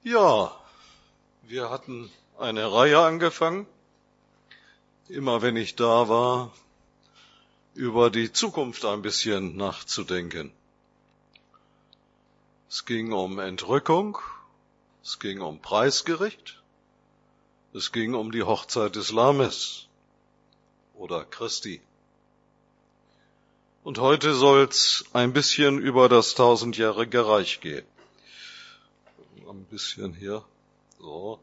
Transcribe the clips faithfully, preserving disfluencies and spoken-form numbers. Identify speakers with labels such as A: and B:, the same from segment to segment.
A: Ja, wir hatten eine Reihe angefangen, immer wenn ich da war, über die Zukunft ein bisschen nachzudenken. Es ging um Entrückung, es ging um Preisgericht, es ging um die Hochzeit des Lammes oder Christi. Und heute soll's ein bisschen über das tausendjährige Reich gehen. Ein bisschen hier, so.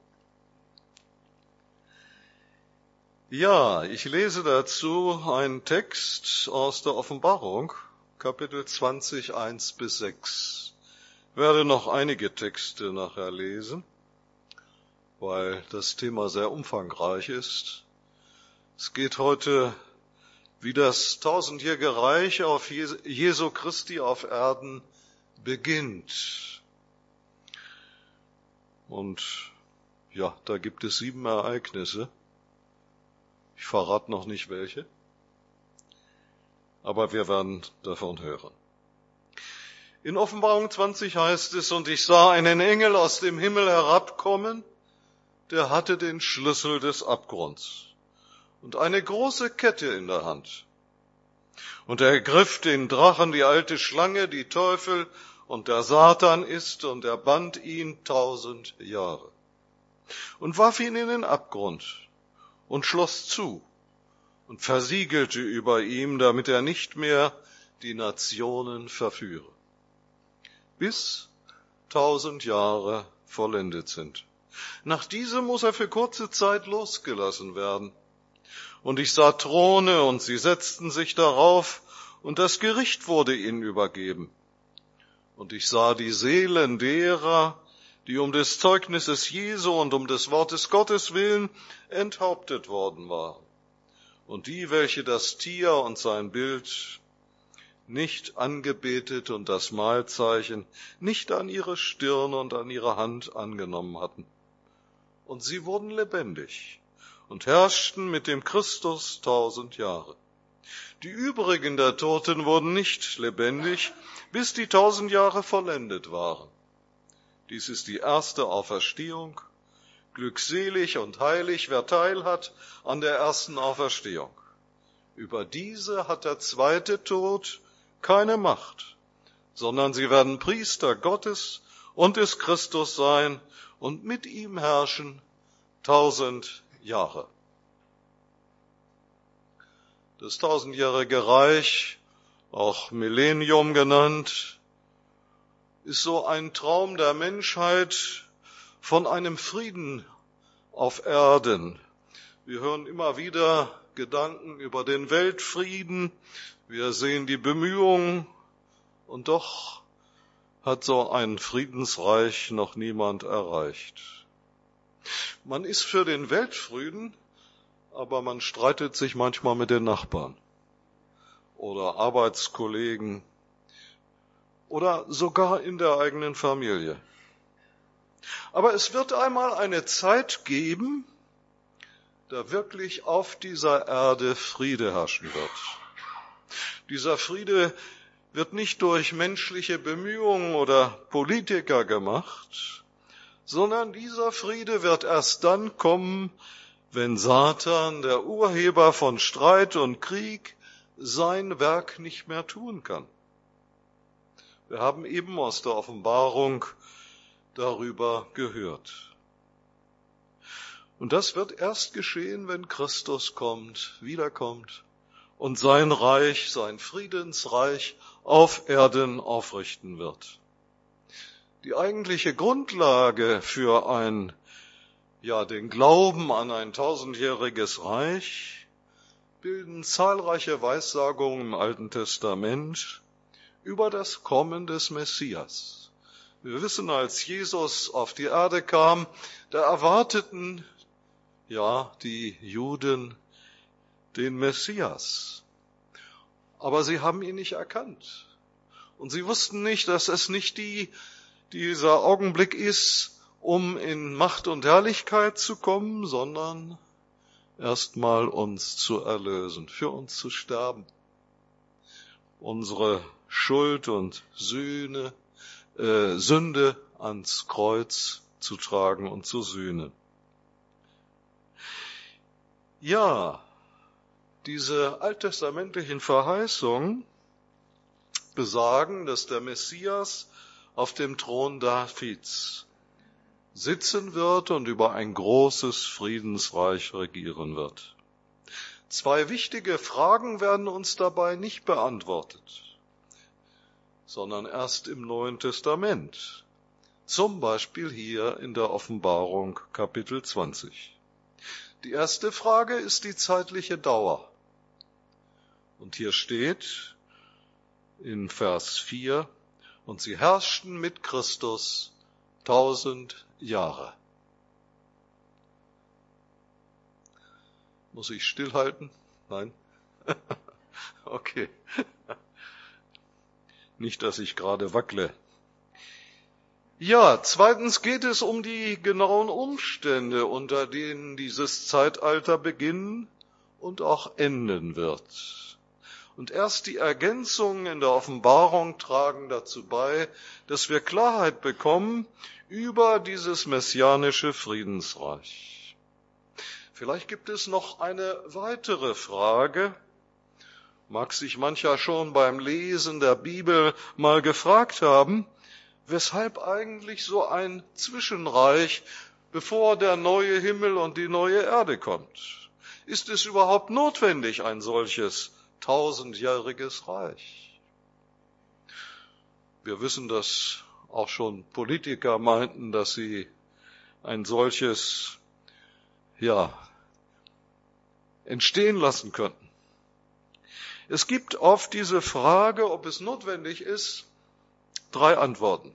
A: Ja, ich lese dazu einen Text aus der Offenbarung, Kapitel zwanzig, eins bis sechs. Ich werde noch einige Texte nachher lesen, weil das Thema sehr umfangreich ist. Es geht heute, wie das tausendjährige Reich auf Jesu Christi auf Erden beginnt. Und ja, da gibt es sieben Ereignisse. Ich verrate noch nicht welche, aber wir werden davon hören. In Offenbarung zwanzig heißt es, und ich sah einen Engel aus dem Himmel herabkommen, der hatte den Schlüssel des Abgrunds und eine große Kette in der Hand. Und er ergriff den Drachen, die alte Schlange, die Teufel und der Satan ist, und er band ihn tausend Jahre und warf ihn in den Abgrund und schloss zu und versiegelte über ihm, damit er nicht mehr die Nationen verführe, bis tausend Jahre vollendet sind. Nach diesem muss er für kurze Zeit losgelassen werden. Und ich sah Throne, und sie setzten sich darauf, und das Gericht wurde ihnen übergeben. Und ich sah die Seelen derer, die um des Zeugnisses Jesu und um des Wortes Gottes willen enthauptet worden waren. Und die, welche das Tier und sein Bild nicht angebetet und das Mahlzeichen nicht an ihre Stirn und an ihre Hand angenommen hatten. Und sie wurden lebendig und herrschten mit dem Christus tausend Jahre. Die übrigen der Toten wurden nicht lebendig, bis die tausend Jahre vollendet waren. Dies ist die erste Auferstehung. Glückselig und heilig, wer Teil hat an der ersten Auferstehung. Über diese hat der zweite Tod keine Macht, sondern sie werden Priester Gottes und des Christus sein und mit ihm herrschen tausend Jahre. Das tausendjährige Reich, auch Millennium genannt, ist so ein Traum der Menschheit von einem Frieden auf Erden. Wir hören immer wieder Gedanken über den Weltfrieden. Wir sehen die Bemühungen, und doch hat so ein Friedensreich noch niemand erreicht. Man ist für den Weltfrieden, aber man streitet sich manchmal mit den Nachbarn oder Arbeitskollegen oder sogar in der eigenen Familie. Aber es wird einmal eine Zeit geben, da wirklich auf dieser Erde Friede herrschen wird. Dieser Friede wird nicht durch menschliche Bemühungen oder Politiker gemacht, sondern dieser Friede wird erst dann kommen, wenn Satan, der Urheber von Streit und Krieg, sein Werk nicht mehr tun kann. Wir haben eben aus der Offenbarung darüber gehört. Und das wird erst geschehen, wenn Christus kommt, wiederkommt und sein Reich, sein Friedensreich auf Erden aufrichten wird. Die eigentliche Grundlage für ein, ja, den Glauben an ein tausendjähriges Reich bilden zahlreiche Weissagungen im Alten Testament über das Kommen des Messias. Wir wissen, als Jesus auf die Erde kam, da erwarteten ja die Juden den Messias. Aber sie haben ihn nicht erkannt. Und sie wussten nicht, dass es nicht die, dieser Augenblick ist, um in Macht und Herrlichkeit zu kommen, sondern erstmal uns zu erlösen, für uns zu sterben. Unsere Schuld und Sühne, äh, Sünde ans Kreuz zu tragen und zu sühnen. Ja, diese alttestamentlichen Verheißungen besagen, dass der Messias auf dem Thron Davids sitzen wird und über ein großes Friedensreich regieren wird. Zwei wichtige Fragen werden uns dabei nicht beantwortet, sondern erst im Neuen Testament. Zum Beispiel hier in der Offenbarung Kapitel zwanzig. Die erste Frage ist die zeitliche Dauer. Und hier steht in Vers vier, und sie herrschten mit Christus tausend Jahre. Muss ich stillhalten? Nein? Okay. Nicht, dass ich gerade wackle. Ja, zweitens geht es um die genauen Umstände, unter denen dieses Zeitalter beginnen und auch enden wird. Und erst die Ergänzungen in der Offenbarung tragen dazu bei, dass wir Klarheit bekommen über dieses messianische Friedensreich. Vielleicht gibt es noch eine weitere Frage. Mag sich mancher schon beim Lesen der Bibel mal gefragt haben, weshalb eigentlich so ein Zwischenreich, bevor der neue Himmel und die neue Erde kommt? Ist es überhaupt notwendig, ein solches tausendjähriges Reich? Wir wissen, dass auch schon Politiker meinten, dass sie ein solches, ja, entstehen lassen könnten. Es gibt auf diese Frage, ob es notwendig ist, drei Antworten.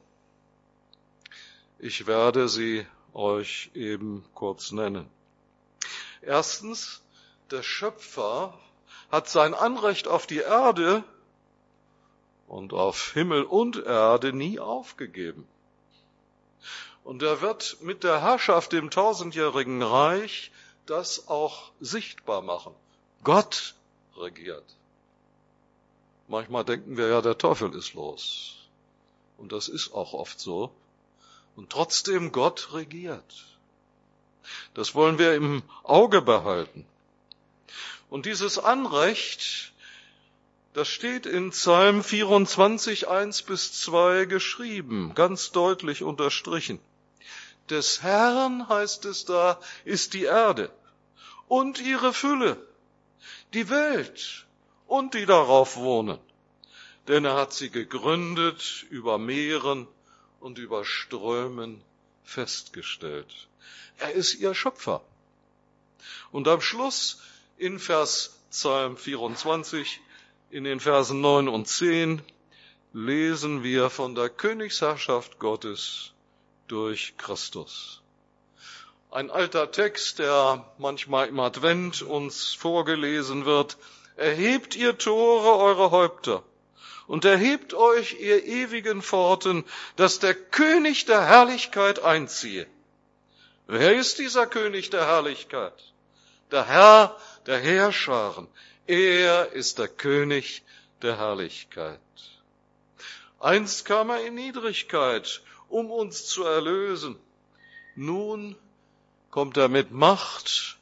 A: Ich werde sie euch eben kurz nennen. Erstens, der Schöpfer hat sein Anrecht auf die Erde und auf Himmel und Erde nie aufgegeben. Und er wird mit der Herrschaft im tausendjährigen Reich das auch sichtbar machen. Gott regiert. Manchmal denken wir ja, der Teufel ist los. Und das ist auch oft so. Und trotzdem Gott regiert. Das wollen wir im Auge behalten. Und dieses Anrecht, das steht in Psalm vierundzwanzig, eins bis zwei geschrieben, ganz deutlich unterstrichen. Des Herrn, heißt es da, ist die Erde und ihre Fülle, die Welt und die darauf wohnen. Denn er hat sie gegründet, über Meeren und über Strömen festgestellt. Er ist ihr Schöpfer. Und am Schluss in Vers Psalm vierundzwanzig, in den Versen neun und zehn, lesen wir von der Königsherrschaft Gottes durch Christus. Ein alter Text, der manchmal im Advent uns vorgelesen wird. Erhebt ihr Tore eure Häupter und erhebt euch ihr ewigen Pforten, dass der König der Herrlichkeit einziehe. Wer ist dieser König der Herrlichkeit? Der Herr der Heerscharen. Er ist der König der Herrlichkeit. Einst kam er in Niedrigkeit, um uns zu erlösen. Nun kommt er mit Macht,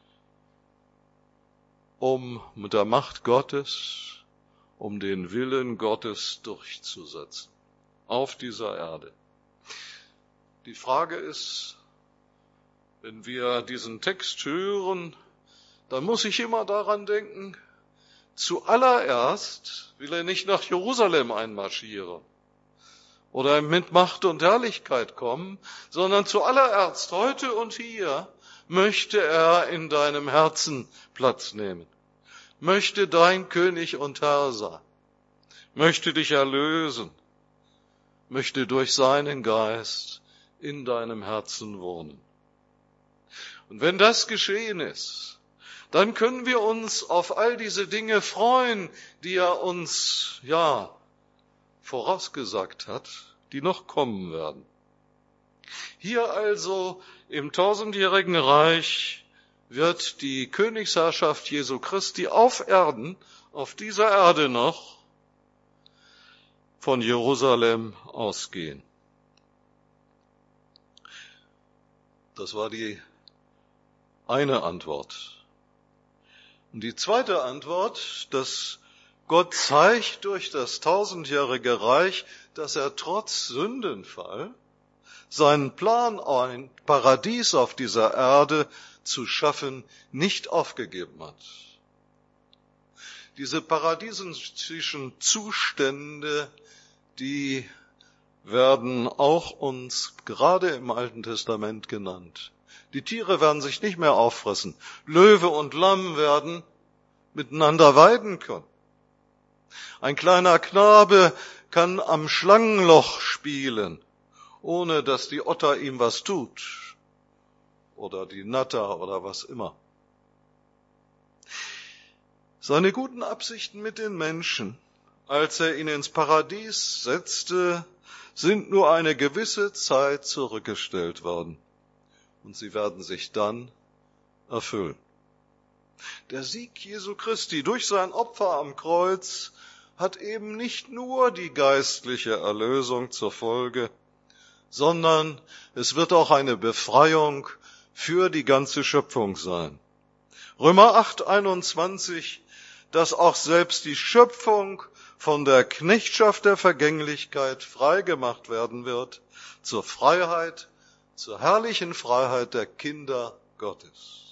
A: um mit der Macht Gottes, um den Willen Gottes durchzusetzen auf dieser Erde. Die Frage ist, wenn wir diesen Text hören, dann muss ich immer daran denken, zuallererst will er nicht nach Jerusalem einmarschieren oder mit Macht und Herrlichkeit kommen, sondern zuallererst heute und hier möchte er in deinem Herzen Platz nehmen, möchte dein König und Herr sein, möchte dich erlösen, möchte durch seinen Geist in deinem Herzen wohnen. Und wenn das geschehen ist, dann können wir uns auf all diese Dinge freuen, die er uns, ja, vorausgesagt hat, die noch kommen werden. Hier also im tausendjährigen Reich wird die Königsherrschaft Jesu Christi auf Erden, auf dieser Erde noch, von Jerusalem ausgehen. Das war die eine Antwort. Und die zweite Antwort, dass Gott zeigt durch das tausendjährige Reich, dass er trotz Sündenfall seinen Plan, ein Paradies auf dieser Erde zu schaffen, nicht aufgegeben hat. Diese paradiesischen Zustände, die werden auch uns gerade im Alten Testament genannt. Die Tiere werden sich nicht mehr auffressen. Löwe und Lamm werden miteinander weiden können. Ein kleiner Knabe kann am Schlangenloch spielen, ohne dass die Otter ihm was tut. Oder die Natter oder was immer. Seine guten Absichten mit den Menschen, als er ihn ins Paradies setzte, sind nur eine gewisse Zeit zurückgestellt worden. Und sie werden sich dann erfüllen. Der Sieg Jesu Christi durch sein Opfer am Kreuz hat eben nicht nur die geistliche Erlösung zur Folge, sondern es wird auch eine Befreiung für die ganze Schöpfung sein. Römer acht, einundzwanzig, dass auch selbst die Schöpfung von der Knechtschaft der Vergänglichkeit freigemacht werden wird, zur Freiheit, zur herrlichen Freiheit der Kinder Gottes.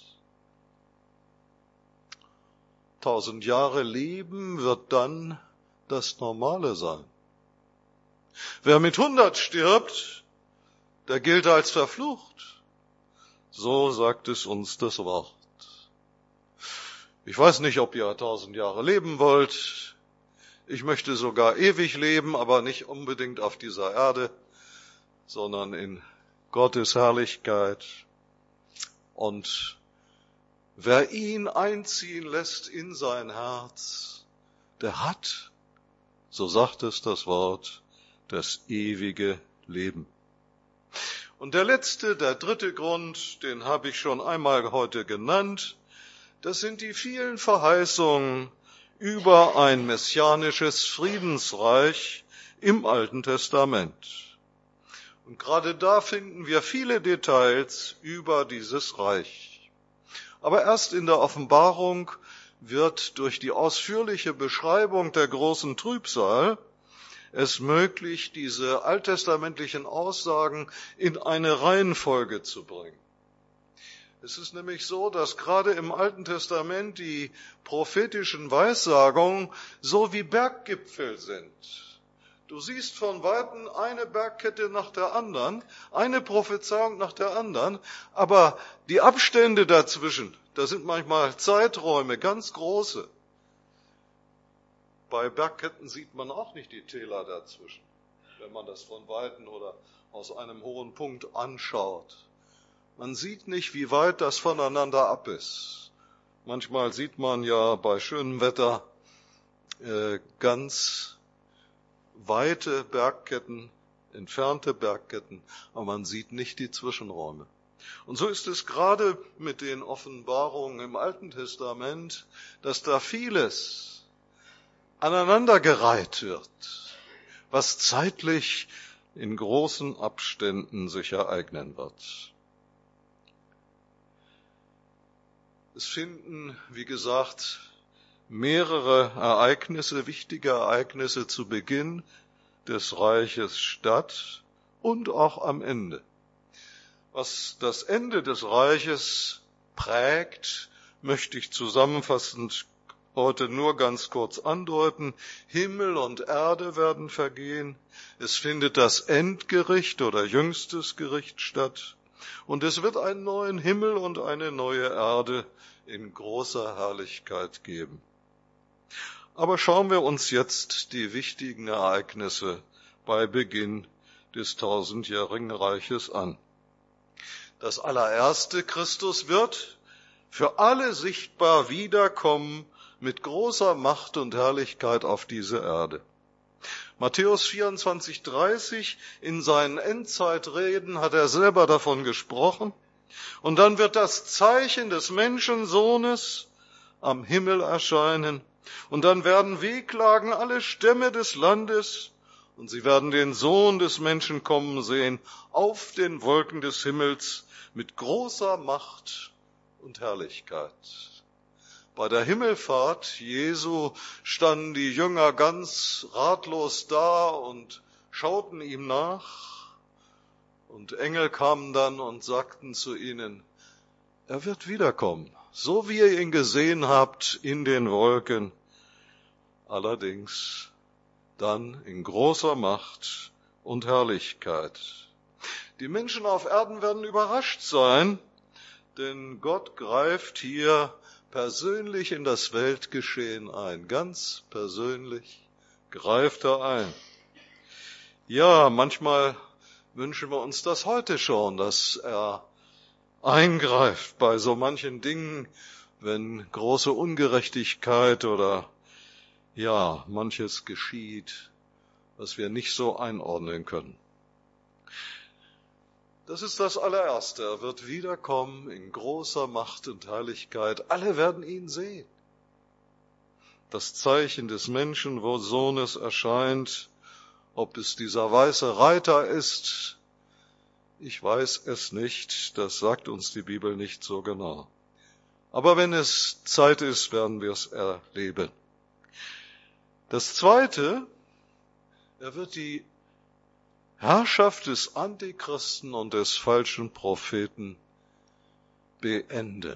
A: Tausend Jahre Leben wird dann das Normale sein. Wer mit hundert stirbt, der gilt als verflucht. So sagt es uns das Wort. Ich weiß nicht, ob ihr tausend Jahre leben wollt. Ich möchte sogar ewig leben, aber nicht unbedingt auf dieser Erde, sondern in Gottes Herrlichkeit. Und wer ihn einziehen lässt in sein Herz, der hat, so sagt es das Wort, das ewige Leben. Und der letzte, der dritte Grund, den habe ich schon einmal heute genannt, das sind die vielen Verheißungen über ein messianisches Friedensreich im Alten Testament. Und gerade da finden wir viele Details über dieses Reich. Aber erst in der Offenbarung wird durch die ausführliche Beschreibung der großen Trübsal es möglich, diese alttestamentlichen Aussagen in eine Reihenfolge zu bringen. Es ist nämlich so, dass gerade im Alten Testament die prophetischen Weissagungen so wie Berggipfel sind. Du siehst von Weitem eine Bergkette nach der anderen, eine Prophezeiung nach der anderen, aber die Abstände dazwischen, das sind manchmal Zeiträume, ganz große. Bei Bergketten sieht man auch nicht die Täler dazwischen, wenn man das von Weitem oder aus einem hohen Punkt anschaut. Man sieht nicht, wie weit das voneinander ab ist. Manchmal sieht man ja bei schönem Wetter äh, ganz weite Bergketten, entfernte Bergketten, aber man sieht nicht die Zwischenräume. Und so ist es gerade mit den Offenbarungen im Alten Testament, dass da vieles aneinandergereiht wird, was zeitlich in großen Abständen sich ereignen wird. Es finden, wie gesagt, mehrere Ereignisse, wichtige Ereignisse zu Beginn des Reiches statt und auch am Ende. Was das Ende des Reiches prägt, möchte ich zusammenfassend heute nur ganz kurz andeuten. Himmel und Erde werden vergehen. Es findet das Endgericht oder jüngstes Gericht statt. Und es wird einen neuen Himmel und eine neue Erde in großer Herrlichkeit geben. Aber schauen wir uns jetzt die wichtigen Ereignisse bei Beginn des tausendjährigen Reiches an. Das allererste, Christus wird für alle sichtbar wiederkommen mit großer Macht und Herrlichkeit auf diese Erde. Matthäus vierundzwanzig, dreißig, in seinen Endzeitreden hat er selber davon gesprochen. Und dann wird das Zeichen des Menschensohnes am Himmel erscheinen. Und dann werden wehklagen alle Stämme des Landes und sie werden den Sohn des Menschen kommen sehen auf den Wolken des Himmels mit großer Macht und Herrlichkeit. Bei der Himmelfahrt Jesu standen die Jünger ganz ratlos da und schauten ihm nach. Und Engel kamen dann und sagten zu ihnen, er wird wiederkommen, so wie ihr ihn gesehen habt in den Wolken, allerdings dann in großer Macht und Herrlichkeit. Die Menschen auf Erden werden überrascht sein, denn Gott greift hier persönlich in das Weltgeschehen ein. Ganz persönlich greift er ein. Ja, manchmal wünschen wir uns das heute schon, dass er eingreift bei so manchen Dingen, wenn große Ungerechtigkeit oder ja, manches geschieht, was wir nicht so einordnen können. Das ist das Allererste. Er wird wiederkommen in großer Macht und Herrlichkeit. Alle werden ihn sehen. Das Zeichen des Menschensohnes erscheint. Ob es dieser weiße Reiter ist, ich weiß es nicht. Das sagt uns die Bibel nicht so genau. Aber wenn es Zeit ist, werden wir es erleben. Das Zweite, er wird die Herrschaft des Antichristen und des falschen Propheten beenden.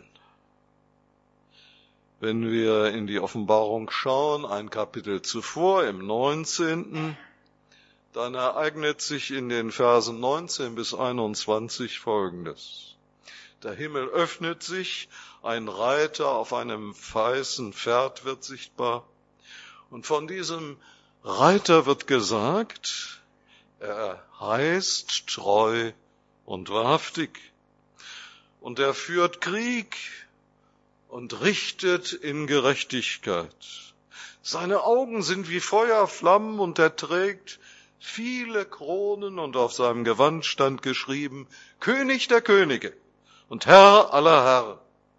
A: Wenn wir in die Offenbarung schauen, ein Kapitel zuvor, im neunzehnten, dann ereignet sich in den Versen neunzehn bis einundzwanzig Folgendes. Der Himmel öffnet sich, ein Reiter auf einem weißen Pferd wird sichtbar, und von diesem Reiter wird gesagt, er heißt treu und wahrhaftig, und er führt Krieg und richtet in Gerechtigkeit. Seine Augen sind wie Feuerflammen, und er trägt viele Kronen, und auf seinem Gewand stand geschrieben, König der Könige und Herr aller Herren.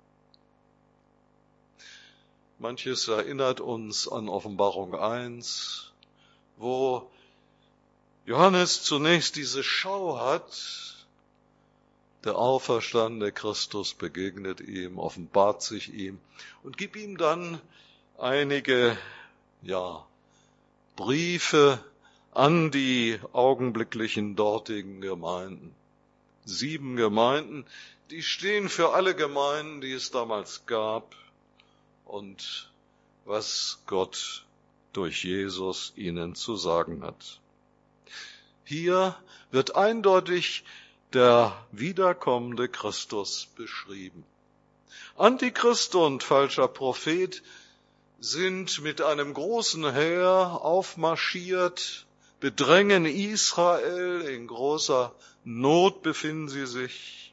A: Manches erinnert uns an Offenbarung eins, wo Johannes zunächst diese Schau hat, der auferstandene Christus begegnet ihm, offenbart sich ihm und gibt ihm dann einige, ja, Briefe an die augenblicklichen dortigen Gemeinden. Sieben Gemeinden, die stehen für alle Gemeinden, die es damals gab und was Gott durch Jesus ihnen zu sagen hat. Hier wird eindeutig der wiederkommende Christus beschrieben. Antichrist und falscher Prophet sind mit einem großen Heer aufmarschiert, bedrängen Israel, in großer Not befinden sie sich.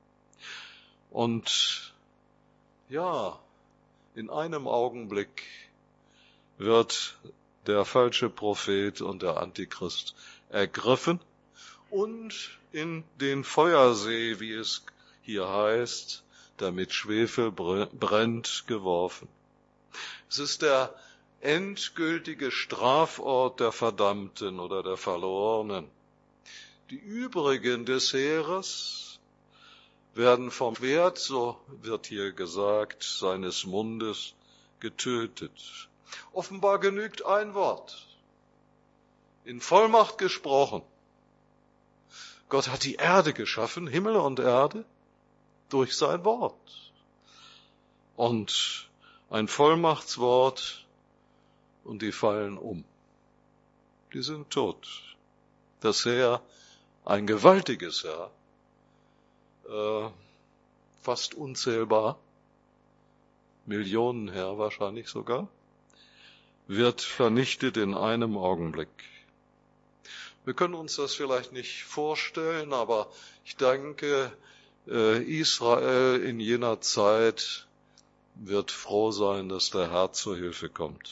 A: Und ja, in einem Augenblick wird der falsche Prophet und der Antichrist ergriffen und in den Feuersee, wie es hier heißt, der mit Schwefel brennt, geworfen. Es ist der endgültige Strafort der Verdammten oder der Verlorenen. Die übrigen des Heeres werden vom Schwert, so wird hier gesagt, seines Mundes getötet. Offenbar genügt ein Wort. In Vollmacht gesprochen. Gott hat die Erde geschaffen, Himmel und Erde, durch sein Wort. Und ein Vollmachtswort und die fallen um. Die sind tot. Das Heer, ein gewaltiges Heer, äh, fast unzählbar, Millionenheer wahrscheinlich sogar, wird vernichtet in einem Augenblick. Wir können uns das vielleicht nicht vorstellen, aber ich denke, Israel in jener Zeit wird froh sein, dass der Herr zur Hilfe kommt.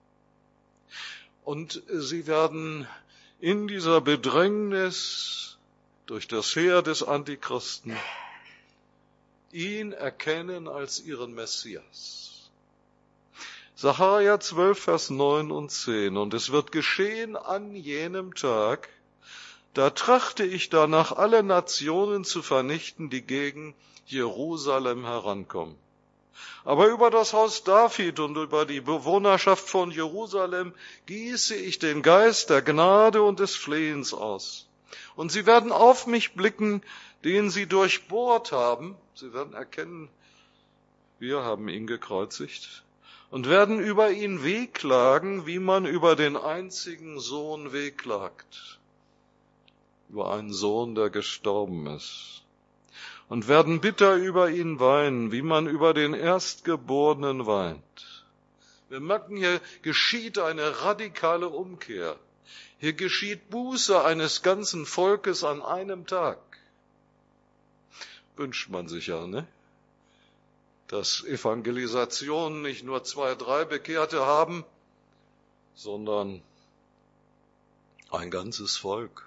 A: Und sie werden in dieser Bedrängnis durch das Heer des Antichristen ihn erkennen als ihren Messias. Sacharja zwölf, Vers neun und zehn. Und es wird geschehen an jenem Tag, da trachte ich danach, alle Nationen zu vernichten, die gegen Jerusalem herankommen. Aber über das Haus David und über die Bewohnerschaft von Jerusalem gieße ich den Geist der Gnade und des Flehens aus. Und sie werden auf mich blicken, den sie durchbohrt haben. Sie werden erkennen, wir haben ihn gekreuzigt. Und werden über ihn wehklagen, wie man über den einzigen Sohn wehklagt. Über einen Sohn, der gestorben ist. Und werden bitter über ihn weinen, wie man über den Erstgeborenen weint. Wir merken, hier geschieht eine radikale Umkehr. Hier geschieht Buße eines ganzen Volkes an einem Tag. Wünscht man sich ja, ne? Dass Evangelisationen nicht nur zwei, drei Bekehrte haben, sondern ein ganzes Volk.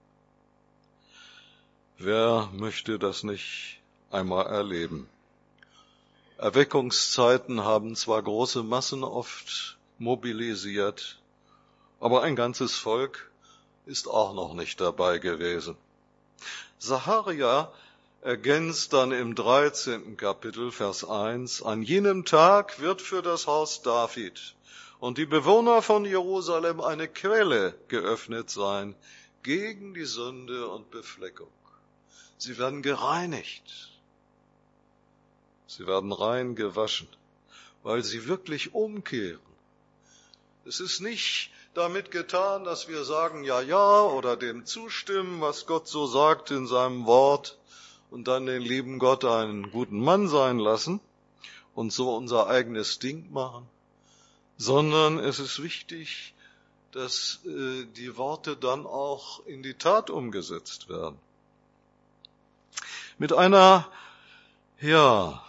A: Wer möchte das nicht einmal erleben? Erweckungszeiten haben zwar große Massen oft mobilisiert, aber ein ganzes Volk ist auch noch nicht dabei gewesen. Sacharja ergänzt dann im dreizehnten Kapitel, Vers eins, an jenem Tag wird für das Haus David und die Bewohner von Jerusalem eine Quelle geöffnet sein gegen die Sünde und Befleckung. Sie werden gereinigt. Sie werden rein gewaschen, weil sie wirklich umkehren. Es ist nicht damit getan, dass wir sagen, ja, ja, oder dem zustimmen, was Gott so sagt in seinem Wort und dann den lieben Gott einen guten Mann sein lassen und so unser eigenes Ding machen, sondern es ist wichtig, dass äh, die Worte dann auch in die Tat umgesetzt werden. Mit einer, ja,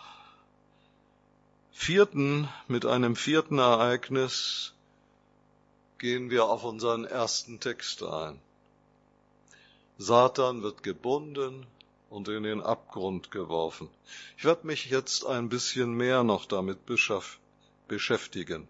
A: vierten, mit einem vierten Ereignis gehen wir auf unseren ersten Text ein. Satan wird gebunden und in den Abgrund geworfen. Ich werde mich jetzt ein bisschen mehr noch damit beschäftigen.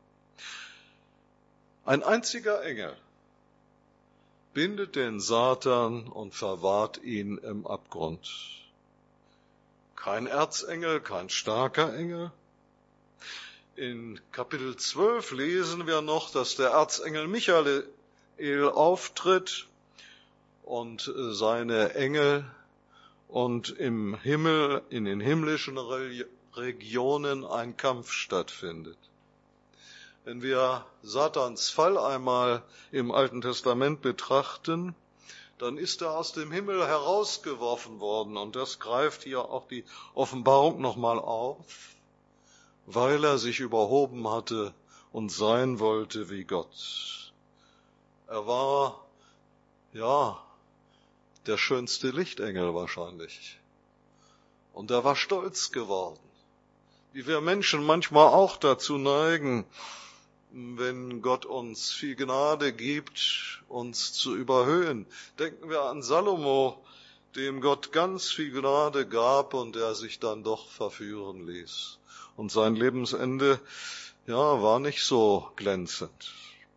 A: Ein einziger Engel bindet den Satan und verwahrt ihn im Abgrund. Kein Erzengel, kein starker Engel. In Kapitel zwölf lesen wir noch, dass der Erzengel Michael auftritt und seine Engel und im Himmel, in den himmlischen Regionen ein Kampf stattfindet. Wenn wir Satans Fall einmal im Alten Testament betrachten, dann ist er aus dem Himmel herausgeworfen worden. Und das greift hier auch die Offenbarung nochmal auf, weil er sich überhoben hatte und sein wollte wie Gott. Er war, ja, der schönste Lichtengel wahrscheinlich. Und er war stolz geworden, wie wir Menschen manchmal auch dazu neigen, wenn Gott uns viel Gnade gibt, uns zu überhöhen. Denken wir an Salomo, dem Gott ganz viel Gnade gab und der sich dann doch verführen ließ. Und sein Lebensende, ja, war nicht so glänzend.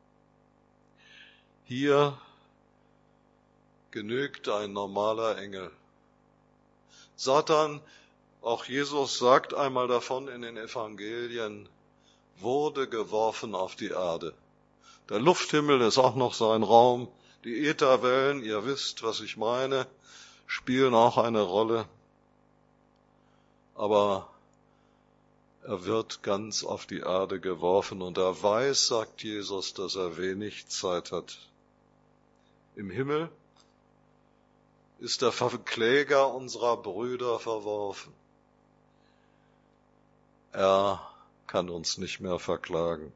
A: Hier genügt ein normaler Engel. Satan, auch Jesus sagt einmal davon in den Evangelien, wurde geworfen auf die Erde. Der Lufthimmel ist auch noch sein Raum. Die Ätherwellen, ihr wisst, was ich meine, spielen auch eine Rolle. Aber er wird ganz auf die Erde geworfen und er weiß, sagt Jesus, dass er wenig Zeit hat. Im Himmel ist der Verkläger unserer Brüder verworfen. Er kann uns nicht mehr verklagen.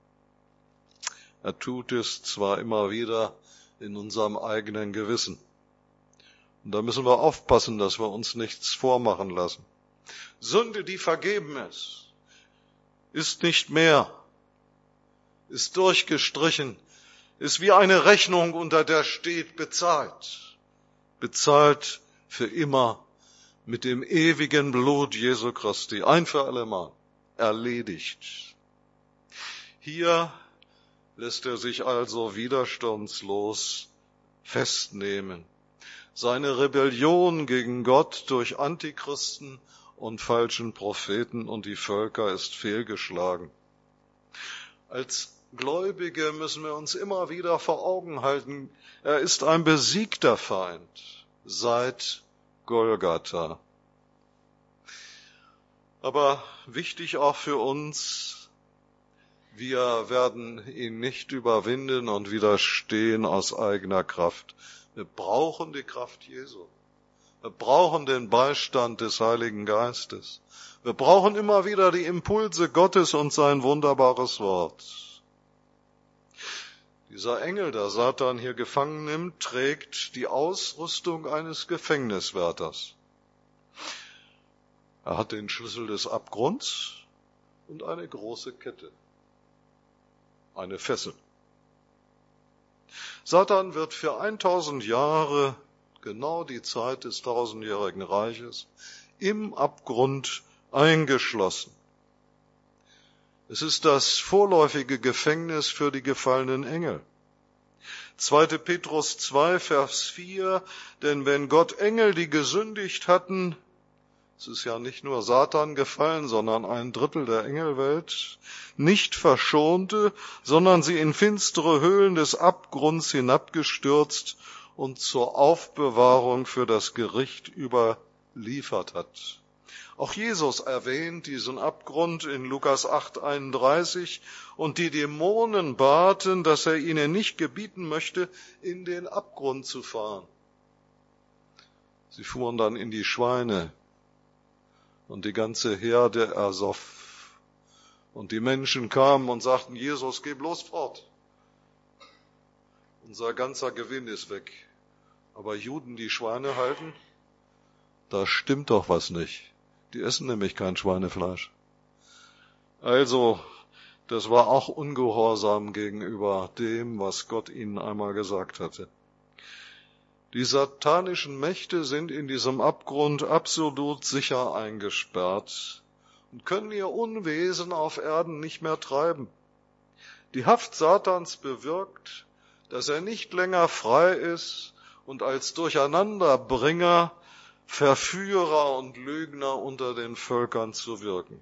A: Er tut es zwar immer wieder in unserem eigenen Gewissen. Und da müssen wir aufpassen, dass wir uns nichts vormachen lassen. Sünde, die vergeben ist, ist nicht mehr, ist durchgestrichen, ist wie eine Rechnung, unter der steht bezahlt. Bezahlt für immer mit dem ewigen Blut Jesu Christi, ein für allemal. Erledigt. Hier lässt er sich also widerstandslos festnehmen. Seine Rebellion gegen Gott durch Antichristen und falschen Propheten und die Völker ist fehlgeschlagen. Als Gläubige müssen wir uns immer wieder vor Augen halten, er ist ein besiegter Feind seit Golgatha. Aber wichtig auch für uns, wir werden ihn nicht überwinden und widerstehen aus eigener Kraft. Wir brauchen die Kraft Jesu. Wir brauchen den Beistand des Heiligen Geistes. Wir brauchen immer wieder die Impulse Gottes und sein wunderbares Wort. Dieser Engel, der Satan hier gefangen nimmt, trägt die Ausrüstung eines Gefängniswärters. Er hat den Schlüssel des Abgrunds und eine große Kette, eine Fessel. Satan wird für tausend Jahre, genau die Zeit des tausendjährigen Reiches, im Abgrund eingeschlossen. Es ist das vorläufige Gefängnis für die gefallenen Engel. zweiter Petrus zwei, Vers vier, denn wenn Gott Engel, die gesündigt hatten, es ist ja nicht nur Satan gefallen, sondern ein Drittel der Engelwelt, nicht verschonte, sondern sie in finstere Höhlen des Abgrunds hinabgestürzt und zur Aufbewahrung für das Gericht überliefert hat. Auch Jesus erwähnt diesen Abgrund in Lukas acht, einunddreißig, und die Dämonen baten, dass er ihnen nicht gebieten möchte, in den Abgrund zu fahren. Sie fuhren dann in die Schweine und die ganze Herde ersoff. Und die Menschen kamen und sagten, Jesus, geh bloß fort. Unser ganzer Gewinn ist weg. Aber Juden, die Schweine halten, da stimmt doch was nicht. Die essen nämlich kein Schweinefleisch. Also, das war auch Ungehorsam gegenüber dem, was Gott ihnen einmal gesagt hatte. Die satanischen Mächte sind in diesem Abgrund absolut sicher eingesperrt und können ihr Unwesen auf Erden nicht mehr treiben. Die Haft Satans bewirkt, dass er nicht länger frei ist und als Durcheinanderbringer, Verführer und Lügner unter den Völkern zu wirken.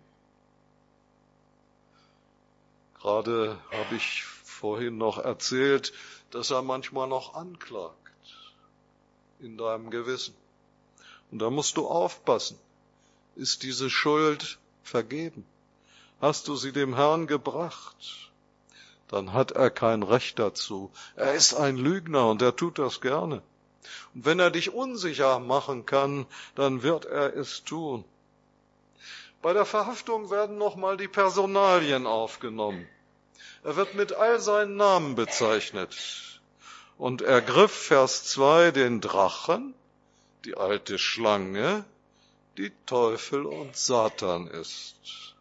A: Gerade habe ich vorhin noch erzählt, dass er manchmal noch anklagt in deinem Gewissen. Und da musst du aufpassen. Ist diese Schuld vergeben? Hast du sie dem Herrn gebracht? Dann hat er kein Recht dazu. Er ist ein Lügner und er tut das gerne. Und wenn er dich unsicher machen kann, dann wird er es tun. Bei der Verhaftung werden nochmal die Personalien aufgenommen. Er wird mit all seinen Namen bezeichnet. Und ergriff, Vers zwei, den Drachen, die alte Schlange, die Teufel und Satan ist.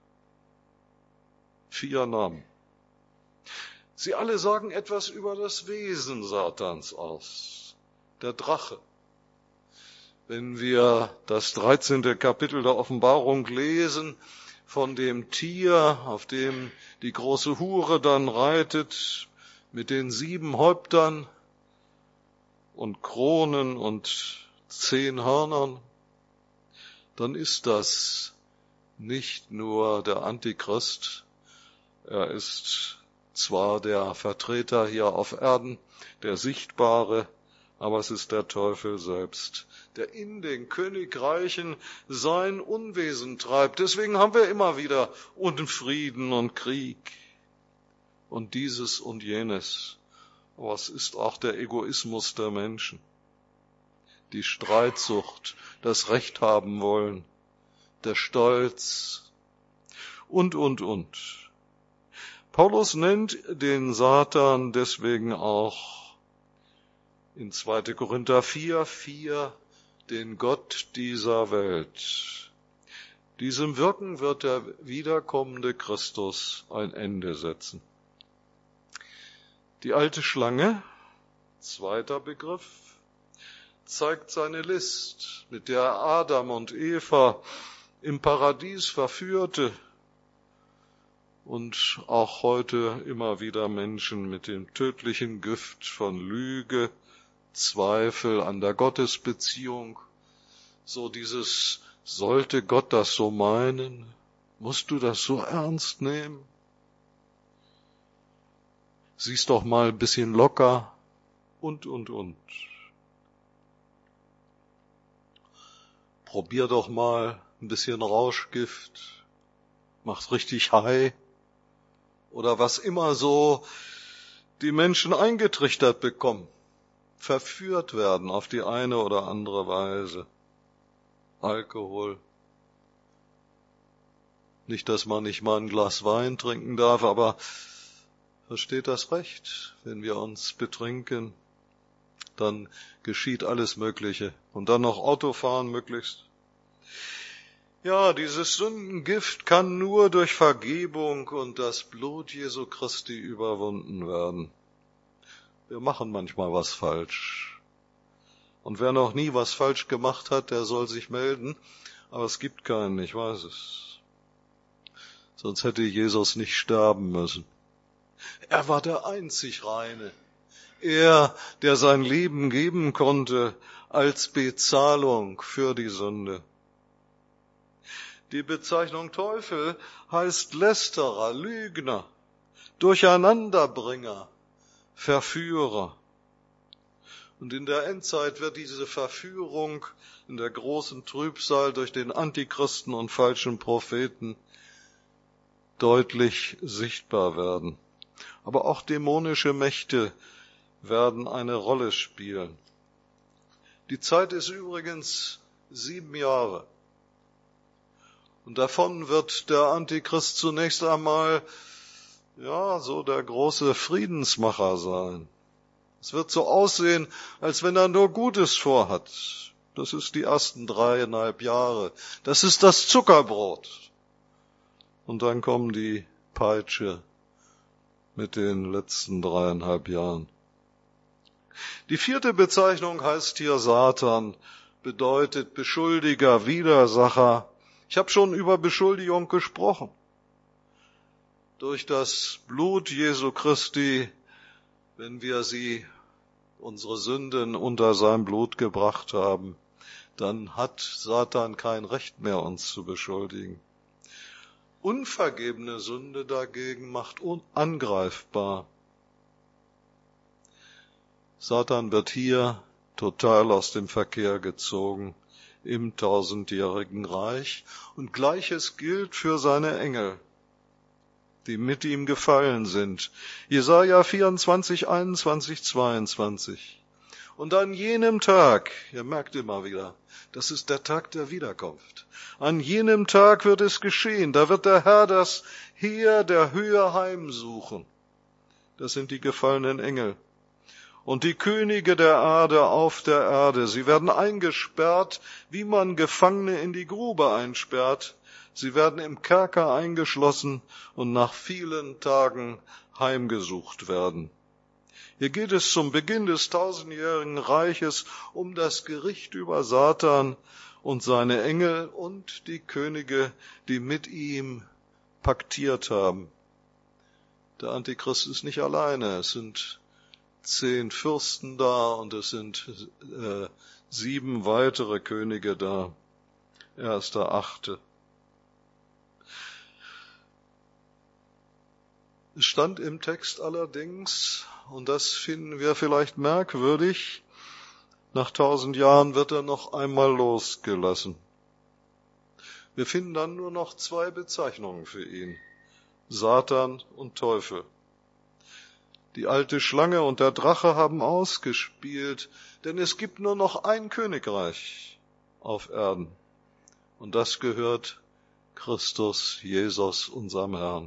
A: Vier Namen. Sie alle sagen etwas über das Wesen Satans aus. Der Drache. Wenn wir das dreizehnte Kapitel der Offenbarung lesen, von dem Tier, auf dem die große Hure dann reitet, mit den sieben Häuptern und Kronen und zehn Hörnern, dann ist das nicht nur der Antichrist. Er ist zwar der Vertreter hier auf Erden, der Sichtbare, aber es ist der Teufel selbst, der in den Königreichen sein Unwesen treibt. Deswegen haben wir immer wieder Unfrieden und Krieg und dieses und jenes. Aber es ist auch der Egoismus der Menschen, die Streitsucht, das Recht haben wollen, der Stolz und, und, und. Paulus nennt den Satan deswegen auch in zweiter Korinther vier, vier den Gott dieser Welt. Diesem Wirken wird der wiederkommende Christus ein Ende setzen. Die alte Schlange, zweiter Begriff, zeigt seine List, mit der er Adam und Eva im Paradies verführte. und auch heute immer wieder Menschen mit dem tödlichen Gift von Lüge, Zweifel an der Gottesbeziehung, so dieses, sollte Gott das so meinen? Musst du das so ernst nehmen? Siehst doch mal ein bisschen locker und, und, und. Probier doch mal ein bisschen Rauschgift, mach's richtig high oder was immer so die Menschen eingetrichtert bekommen, verführt werden auf die eine oder andere Weise. Alkohol. Nicht, dass man nicht mal ein Glas Wein trinken darf, aber versteht das recht, wenn wir uns betrinken, dann geschieht alles Mögliche. Und dann noch Autofahren möglichst. Ja, dieses Sündengift kann nur durch Vergebung und das Blut Jesu Christi überwunden werden. Wir machen manchmal was falsch. Und wer noch nie was falsch gemacht hat, der soll sich melden. Aber es gibt keinen, ich weiß es. Sonst hätte Jesus nicht sterben müssen. Er war der einzig Reine. Er, der sein Leben geben konnte als Bezahlung für die Sünde. Die Bezeichnung Teufel heißt Lästerer, Lügner, Durcheinanderbringer, Verführer. Und in der Endzeit wird diese Verführung in der großen Trübsal durch den Antichristen und falschen Propheten deutlich sichtbar werden. Aber auch dämonische Mächte werden eine Rolle spielen. Die Zeit ist übrigens sieben Jahre. Und davon wird der Antichrist zunächst einmal, ja, so der große Friedensmacher sein. Es wird so aussehen, als wenn er nur Gutes vorhat. Das ist die ersten dreieinhalb Jahre. Das ist das Zuckerbrot. Und dann kommen die Peitsche mit den letzten dreieinhalb Jahren. Die vierte Bezeichnung heißt hier Satan, bedeutet Beschuldiger, Widersacher. Ich habe schon über Beschuldigung gesprochen. Durch das Blut Jesu Christi, wenn wir sie, unsere Sünden unter sein Blut gebracht haben, dann hat Satan kein Recht mehr, uns zu beschuldigen. Unvergebene Sünde dagegen macht unangreifbar. Satan wird hier total aus dem Verkehr gezogen im tausendjährigen Reich und Gleiches gilt für seine Engel, die mit ihm gefallen sind. Jesaja vierundzwanzig, einundzwanzig, zweiundzwanzig. Und an jenem Tag, ihr merkt immer wieder, das ist der Tag der Wiederkunft. An jenem Tag wird es geschehen, da wird der Herr das Heer der Höhe heimsuchen. Das sind die gefallenen Engel. Und die Könige der Erde auf der Erde, sie werden eingesperrt, wie man Gefangene in die Grube einsperrt. Sie werden im Kerker eingeschlossen und nach vielen Tagen heimgesucht werden. Hier geht es zum Beginn des tausendjährigen Reiches um das Gericht über Satan und seine Engel und die Könige, die mit ihm paktiert haben. Der Antichrist ist nicht alleine, es sind zehn Fürsten da und es sind äh, sieben weitere Könige da. Er ist der achte. Es stand im Text allerdings, und das finden wir vielleicht merkwürdig, nach tausend Jahren wird er noch einmal losgelassen. Wir finden dann nur noch zwei Bezeichnungen für ihn, Satan und Teufel. Die alte Schlange und der Drache haben ausgespielt, denn es gibt nur noch ein Königreich auf Erden. Und das gehört Christus, Jesus, unserem Herrn.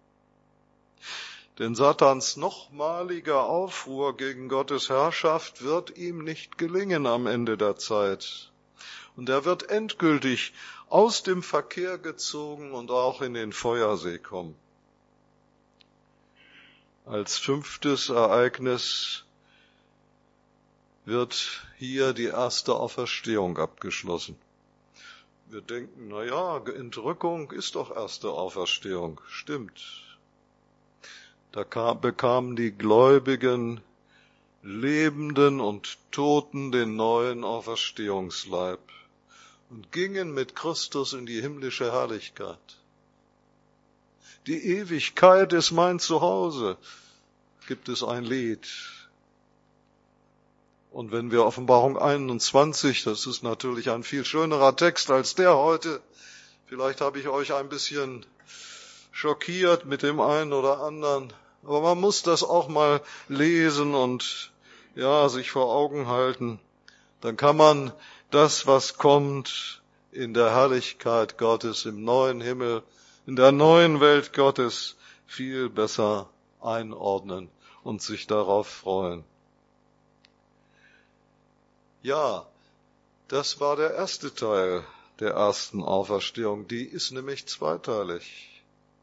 A: Denn Satans nochmaliger Aufruhr gegen Gottes Herrschaft wird ihm nicht gelingen am Ende der Zeit. Und er wird endgültig aus dem Verkehr gezogen und auch in den Feuersee kommen. Als fünftes Ereignis wird hier die erste Auferstehung abgeschlossen. Wir denken, na ja, Entrückung ist doch erste Auferstehung. Stimmt. Da kam, bekamen die Gläubigen, Lebenden und Toten den neuen Auferstehungsleib und gingen mit Christus in die himmlische Herrlichkeit. Die Ewigkeit ist mein Zuhause, gibt es ein Lied. Und wenn wir Offenbarung einundzwanzig, das ist natürlich ein viel schönerer Text als der heute, vielleicht habe ich euch ein bisschen schockiert mit dem einen oder anderen, aber man muss das auch mal lesen und ja, sich vor Augen halten. Dann kann man das, was kommt in der Herrlichkeit Gottes, im neuen Himmel, in der neuen Welt Gottes viel besser einordnen und sich darauf freuen. Ja, das war der erste Teil der ersten Auferstehung. Die ist nämlich zweiteilig.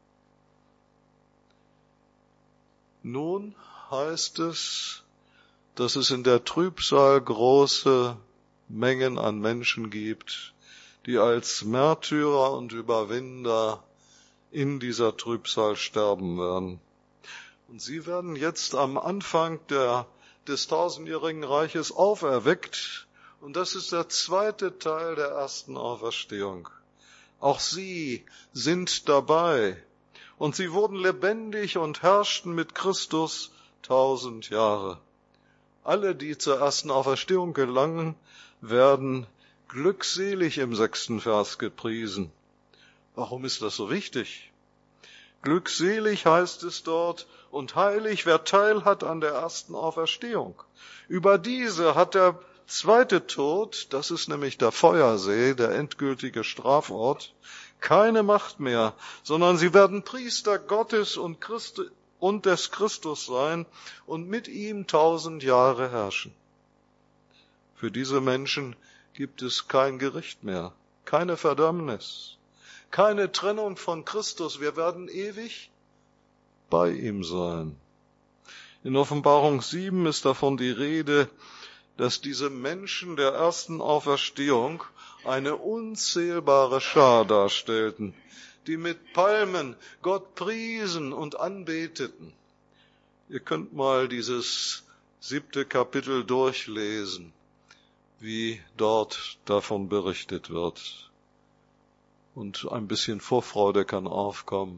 A: Nun heißt es, dass es in der Trübsal große Mengen an Menschen gibt, die als Märtyrer und Überwinder in dieser Trübsal sterben werden. Und sie werden jetzt am Anfang der, des tausendjährigen Reiches auferweckt. Und das ist der zweite Teil der ersten Auferstehung. Auch sie sind dabei. Und sie wurden lebendig und herrschten mit Christus tausend Jahre. Alle, die zur ersten Auferstehung gelangen, werden glückselig im sechsten Vers gepriesen. Warum ist das so wichtig? Glückselig heißt es dort und heilig, wer Teil hat an der ersten Auferstehung. Über diese hat der zweite Tod, das ist nämlich der Feuersee, der endgültige Strafort, keine Macht mehr, sondern sie werden Priester Gottes und Christi und des Christus sein und mit ihm tausend Jahre herrschen. Für diese Menschen gibt es kein Gericht mehr, keine Verdammnis, keine Trennung von Christus. Wir werden ewig bei ihm sein. In Offenbarung sieben ist davon die Rede, dass diese Menschen der ersten Auferstehung eine unzählbare Schar darstellten, die mit Palmen Gott priesen und anbeteten. Ihr könnt mal dieses siebte Kapitel durchlesen, wie dort davon berichtet wird. Und ein bisschen Vorfreude kann aufkommen,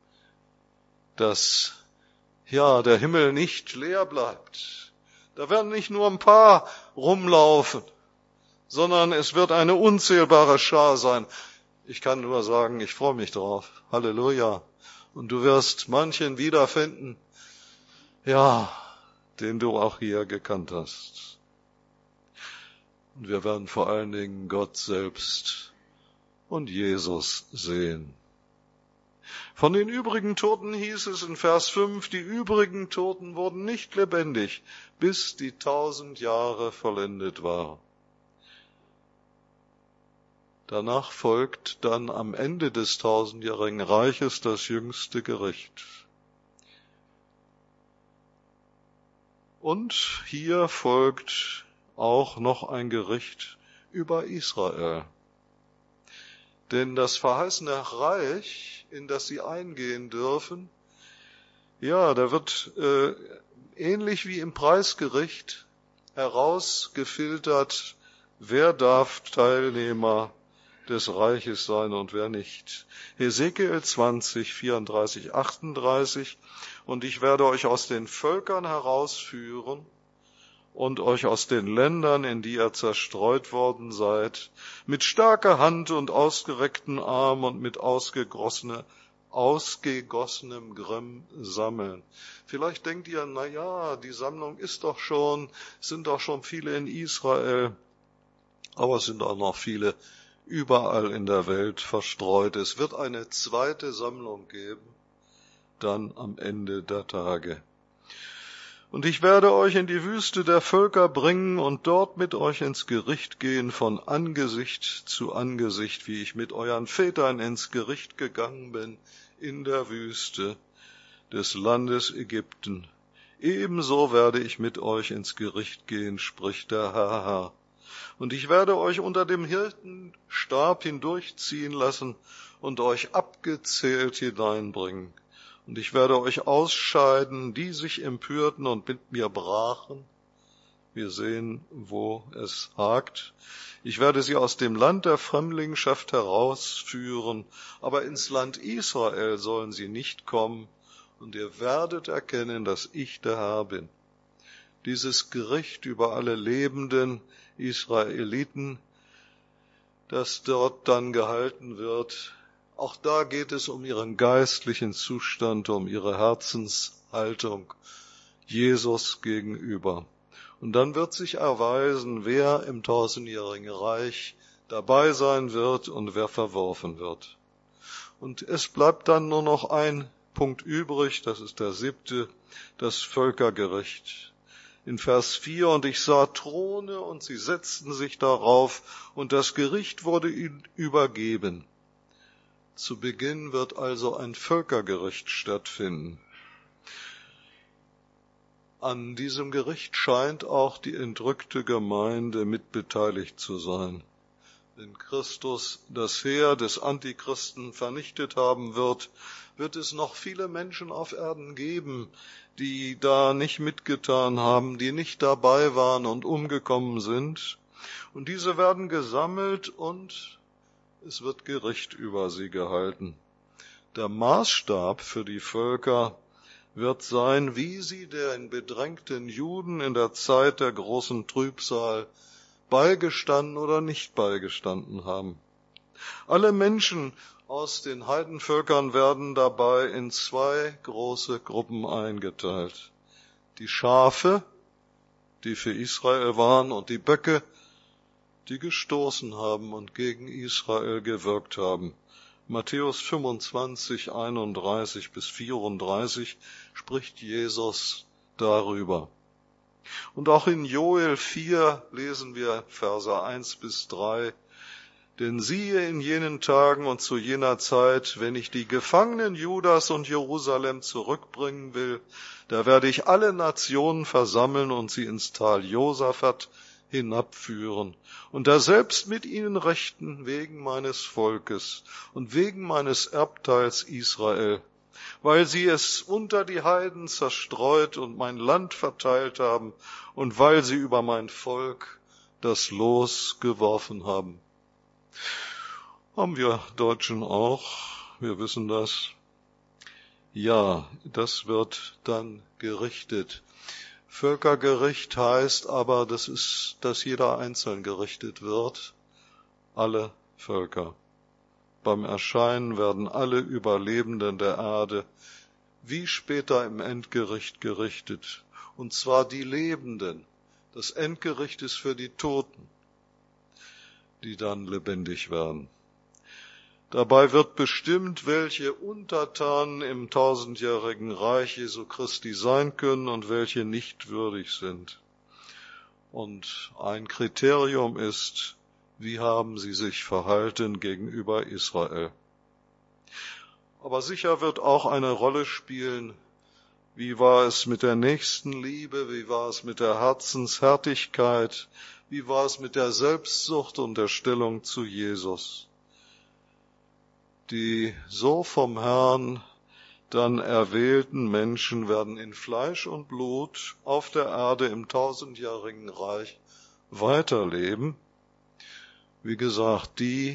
A: dass ja der Himmel nicht leer bleibt. Da werden nicht nur ein paar rumlaufen, sondern es wird eine unzählbare Schar sein. Ich kann nur sagen, ich freue mich drauf. Halleluja. Und du wirst manchen wiederfinden, ja, den du auch hier gekannt hast. Und wir werden vor allen Dingen Gott selbst und Jesus sehen. Von den übrigen Toten hieß es in Vers fünf, die übrigen Toten wurden nicht lebendig, bis die tausend Jahre vollendet waren. Danach folgt dann am Ende des tausendjährigen Reiches das jüngste Gericht. Und hier folgt auch noch ein Gericht über Israel. Denn das verheißene Reich, in das sie eingehen dürfen, ja, da wird äh, ähnlich wie im Preisgericht herausgefiltert, wer darf Teilnehmer des Reiches sein und wer nicht. Hesekiel zwanzig, vierunddreißig, achtunddreißig. Und ich werde euch aus den Völkern herausführen und euch aus den Ländern, in die ihr zerstreut worden seid, mit starker Hand und ausgereckten Arm und mit ausgegossene, ausgegossenem Grimm sammeln. Vielleicht denkt ihr, na ja, die Sammlung ist doch schon, sind doch schon viele in Israel, aber es sind auch noch viele überall in der Welt verstreut. Es wird eine zweite Sammlung geben, dann am Ende der Tage. Und ich werde euch in die Wüste der Völker bringen und dort mit euch ins Gericht gehen, von Angesicht zu Angesicht, wie ich mit euren Vätern ins Gericht gegangen bin, in der Wüste des Landes Ägypten. Ebenso werde ich mit euch ins Gericht gehen, spricht der Herr. Und ich werde euch unter dem Hirtenstab hindurchziehen lassen und euch abgezählt hineinbringen. Und ich werde euch ausscheiden, die sich empörten und mit mir brachen. Wir sehen, wo es hakt. Ich werde sie aus dem Land der Fremdlingschaft herausführen, aber ins Land Israel sollen sie nicht kommen. Und ihr werdet erkennen, dass ich der Herr bin. Dieses Gericht über alle lebenden Israeliten, das dort dann gehalten wird, auch da geht es um ihren geistlichen Zustand, um ihre Herzenshaltung Jesus gegenüber. Und dann wird sich erweisen, wer im tausendjährigen Reich dabei sein wird und wer verworfen wird. Und es bleibt dann nur noch ein Punkt übrig, das ist der siebte, das Völkergericht. In Vers vier, und ich sah Throne und sie setzten sich darauf und das Gericht wurde ihnen übergeben. Zu Beginn wird also ein Völkergericht stattfinden. An diesem Gericht scheint auch die entrückte Gemeinde mitbeteiligt zu sein. Wenn Christus das Heer des Antichristen vernichtet haben wird, wird es noch viele Menschen auf Erden geben, die da nicht mitgetan haben, die nicht dabei waren und umgekommen sind. Und diese werden gesammelt und es wird Gericht über sie gehalten. Der Maßstab für die Völker wird sein, wie sie den bedrängten Juden in der Zeit der großen Trübsal beigestanden oder nicht beigestanden haben. Alle Menschen aus den Heidenvölkern werden dabei in zwei große Gruppen eingeteilt. Die Schafe, die für Israel waren, und die Böcke, die gestoßen haben und gegen Israel gewirkt haben. Matthäus fünfundzwanzig, einunddreißig bis vierunddreißig spricht Jesus darüber. Und auch in Joel vier lesen wir Verse eins bis drei. Denn siehe, in jenen Tagen und zu jener Zeit, wenn ich die Gefangenen Judas und Jerusalem zurückbringen will, da werde ich alle Nationen versammeln und sie ins Tal Josaphat hinabführen und daselbst mit ihnen rechten wegen meines Volkes und wegen meines Erbteils Israel, weil sie es unter die Heiden zerstreut und mein Land verteilt haben und weil sie über mein Volk das Los geworfen haben. Haben wir Deutschen auch, wir wissen das. Ja, das wird dann gerichtet. Völkergericht heißt aber, das ist, dass jeder einzeln gerichtet wird, alle Völker. Beim Erscheinen werden alle Überlebenden der Erde wie später im Endgericht gerichtet, und zwar die Lebenden. Das Endgericht ist für die Toten, die dann lebendig werden. Dabei wird bestimmt, welche Untertanen im tausendjährigen Reich Jesu Christi sein können und welche nicht würdig sind. Und ein Kriterium ist, wie haben sie sich verhalten gegenüber Israel. Aber sicher wird auch eine Rolle spielen, wie war es mit der Nächstenliebe, wie war es mit der Herzenshärtigkeit, wie war es mit der Selbstsucht und der Stellung zu Jesus. Die so vom Herrn dann erwählten Menschen werden in Fleisch und Blut auf der Erde im tausendjährigen Reich weiterleben. Wie gesagt, die,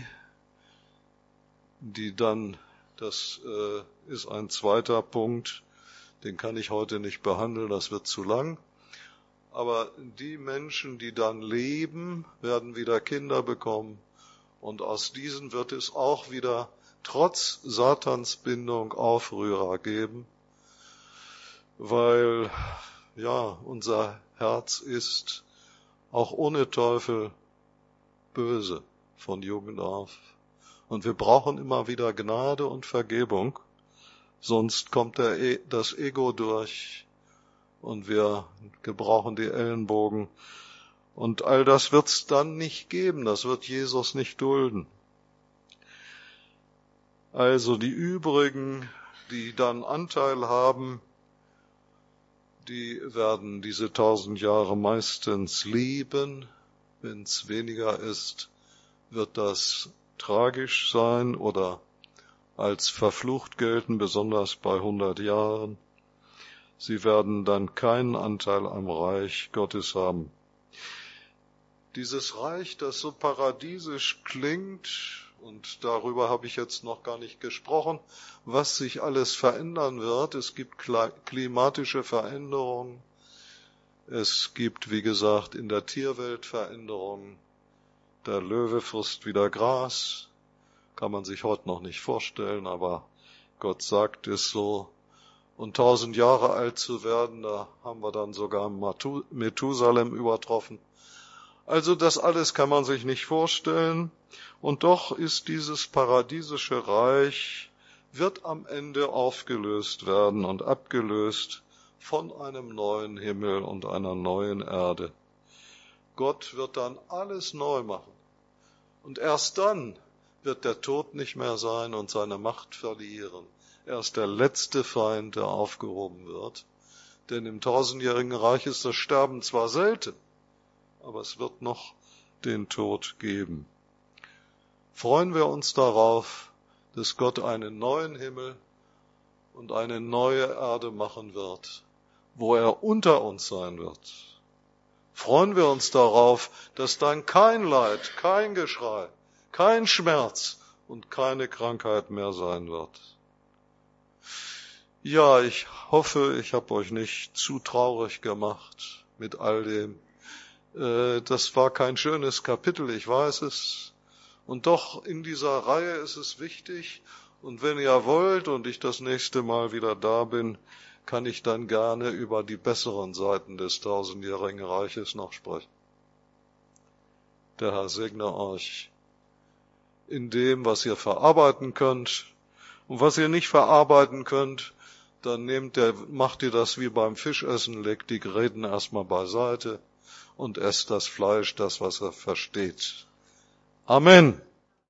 A: die dann, das äh, ist ein zweiter Punkt, den kann ich heute nicht behandeln, das wird zu lang. Aber die Menschen, die dann leben, werden wieder Kinder bekommen. Und aus diesen wird es auch wieder trotz Satans Bindung Aufrührer geben, weil ja unser Herz ist auch ohne Teufel böse von Jugend auf. Und wir brauchen immer wieder Gnade und Vergebung, sonst kommt der e- das Ego durch und wir gebrauchen die Ellenbogen. Und all das wird's dann nicht geben, das wird Jesus nicht dulden. Also die übrigen, die dann Anteil haben, die werden diese tausend Jahre meistens lieben, Wenn es weniger ist, wird das tragisch sein oder als verflucht gelten, besonders bei hundert Jahren. Sie werden dann keinen Anteil am Reich Gottes haben. Dieses Reich, das so paradiesisch klingt, und darüber habe ich jetzt noch gar nicht gesprochen, was sich alles verändern wird. Es gibt klimatische Veränderungen. Es gibt, wie gesagt, in der Tierwelt Veränderungen. Der Löwe frisst wieder Gras. Kann man sich heute noch nicht vorstellen, aber Gott sagt es so. Und tausend Jahre alt zu werden, da haben wir dann sogar Methusalem übertroffen. Also das alles kann man sich nicht vorstellen. Und doch ist dieses paradiesische Reich, wird am Ende aufgelöst werden und abgelöst von einem neuen Himmel und einer neuen Erde. Gott wird dann alles neu machen. Und erst dann wird der Tod nicht mehr sein und seine Macht verlieren. Er ist der letzte Feind, der aufgehoben wird. Denn im tausendjährigen Reich ist das Sterben zwar selten, aber es wird noch den Tod geben. Freuen wir uns darauf, dass Gott einen neuen Himmel und eine neue Erde machen wird, wo er unter uns sein wird. Freuen wir uns darauf, dass dann kein Leid, kein Geschrei, kein Schmerz und keine Krankheit mehr sein wird. Ja, ich hoffe, ich habe euch nicht zu traurig gemacht mit all dem. Das war kein schönes Kapitel, ich weiß es. Und doch in dieser Reihe ist es wichtig. Und wenn ihr wollt und ich das nächste Mal wieder da bin, kann ich dann gerne über die besseren Seiten des tausendjährigen Reiches noch sprechen. Der Herr segne euch in dem, was ihr verarbeiten könnt. Und was ihr nicht verarbeiten könnt, dann nehmt ihr, macht ihr das wie beim Fischessen, legt die Gräten erstmal beiseite und esst das Fleisch, das, was er versteht. Amen.